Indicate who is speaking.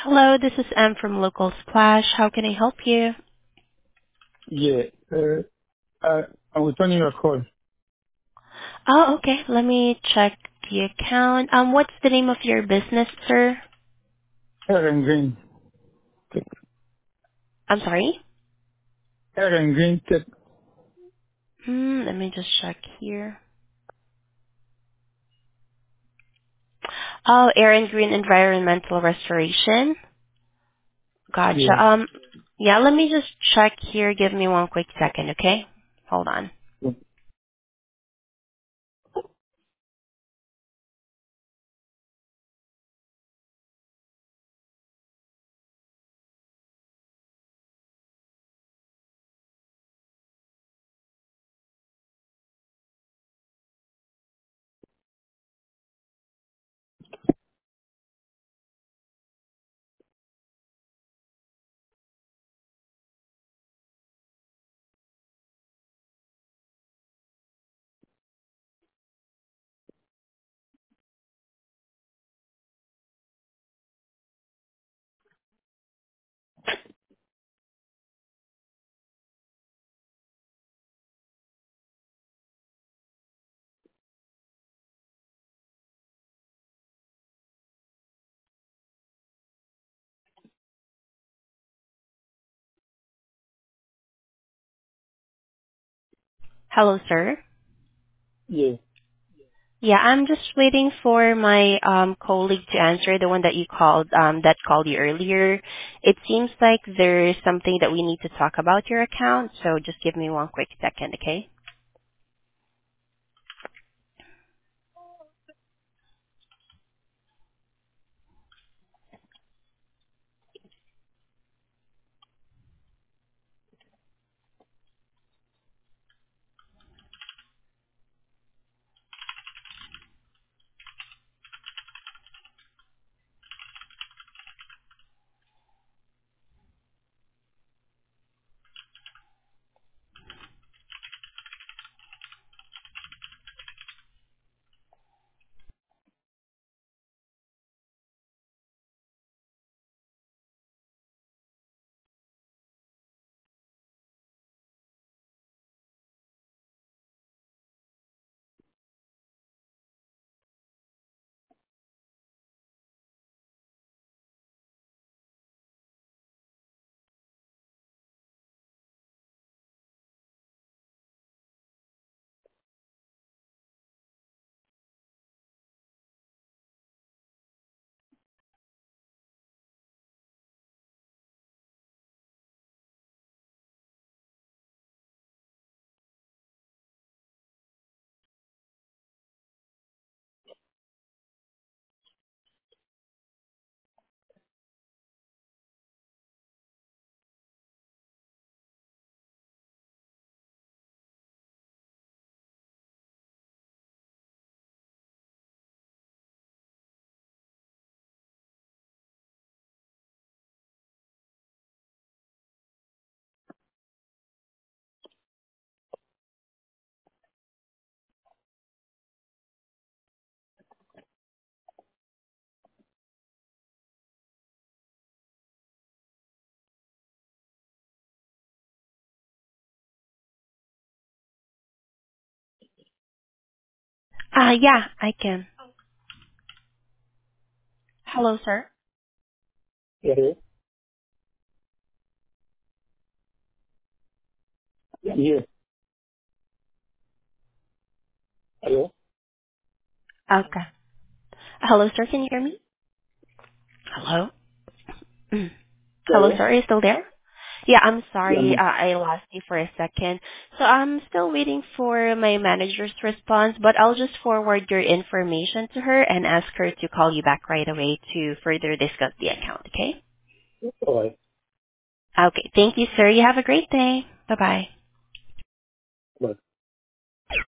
Speaker 1: Hello, this is Em from Local Splash. How can I help you?
Speaker 2: Yeah. I, I'm returning your call.
Speaker 1: Oh, okay. Let me check the account. What's the name of your business, sir?
Speaker 2: Aaron Green.
Speaker 1: I'm sorry?
Speaker 2: Aaron Green.
Speaker 1: Let me just check here. Oh, Aaron Green Environmental Restoration. Gotcha.
Speaker 2: Yeah.
Speaker 1: Yeah, let me just check here. Give me one quick second, okay? Hold on. Hello, sir.
Speaker 2: Yeah.
Speaker 1: Yeah, I'm just waiting for my colleague to answer, the one that you called, that called you earlier. It seems like there is something that we need to talk about your account, so just give me one quick second, okay? Yeah, I can. Hello, sir.
Speaker 2: Yeah. Yeah. Hello?
Speaker 1: Okay. Hello, sir, can you hear me? Hello? Hello,
Speaker 2: Hello?
Speaker 1: sir, are you still there? Yeah, I'm
Speaker 2: Yeah.
Speaker 1: sorry, I lost you for a second. So I'm still waiting for my manager's response, but I'll just forward your information to her and ask her to call you back right away to further discuss the account, okay?
Speaker 2: All right.
Speaker 1: Okay, thank you, sir. You have a great day. Bye-bye.